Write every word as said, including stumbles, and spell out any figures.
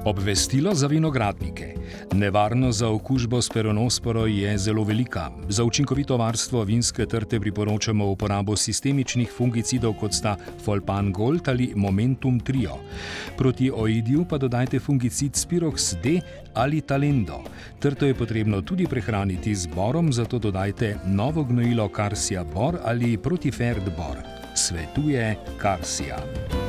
Obvestilo za vinogradnike. Nevarnost za okužbo s peronosporo je zelo velika. Za učinkovito varstvo vinske trte priporočamo uporabo sistemičnih fungicidov, kot sta Folpan Gold ali Momentum Trio. Proti oidiju pa dodajte fungicid Spirox D ali Talendo. Trto je potrebno tudi prehraniti z borom, zato dodajte novo gnojilo Karsia Bor ali Protiferd Bor. Svetuje Karsia.